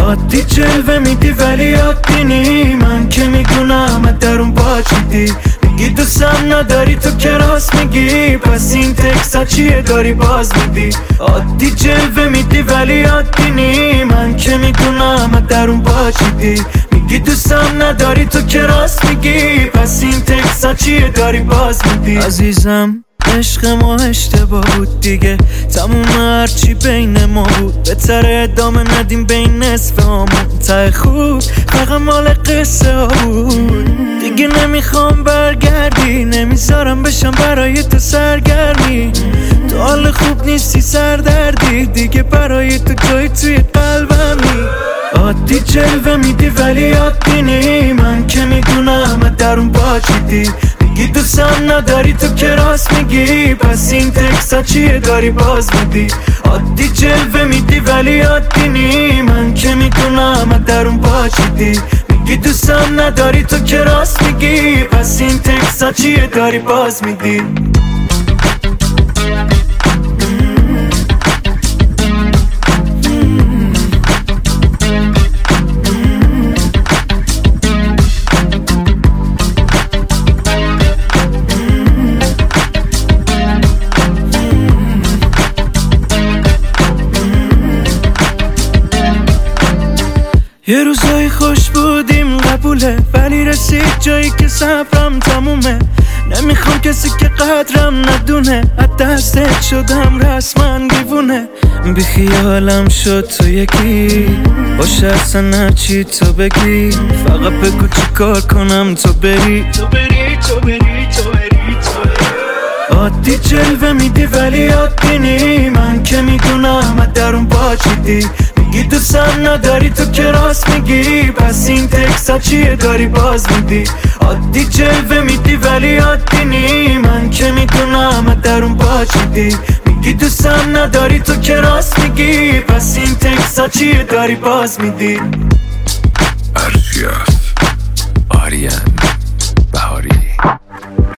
عادی جلوه میدی ولی عادی نی. من که میدونم درون باچیدی. میگی دوستم نداری تو که راست میگی. پس این تکسا چیه داری باز میدی. عادی جلوه میدی ولی عادی نی. من که میدونم درون باچیدی. میگی دوستم نداری تو که راست میگی. پس این تکسا چیه داری باز میدی. عزیزم عشق ما اشتباه بود دیگه. تموم هرچی بین ما بود بهتر ادامه ندیم بین نصف همون. ته خوب فقط مال قصه ها بود. دیگه نمیخوام برگردی. نمیذارم بشم برای تو سرگرمی. تو حال خوب نیستی سردردی. دیگه برای تو جایی توی قلبمی. عادی جلوه میدی ولی عادی نی. من که میدونم درون باچیدی. میگی دوستم نداری تو که راست میگی. پس این تکسا چیه داری باز میدی. عادی جلوه میدی ولی عادی نی. من که میدونم درون باچیدی. میگی دوستم نداری تو که راست میگی. پس این تکسا چیه داری باز میدی. یه روزای خوش بودیم قبوله. ولی رسید جایی که صبرم تمومه. نمیخوام کسی که قدرم ندونه. از دستت شدم رسما دیوونه. بی خیالم شد تو یکی. باشه اصلا هرچی تو بگی. فقط بگو چی کار کنم تو بری. عادی جلوه میدی ولی عادی نی. من که میدونم درون باچیدی. میگی دوستم نداری تو که راست میگی. پس این تکسا چیه داری باز میدی. عادی جلوه میدی ولی عادی نی. من که میدونم درون باچیدی. میگی دوستم نداری تو که راست میگی. پس این تکسا چیه داری باز میدی. ارشیاف آریان بهاری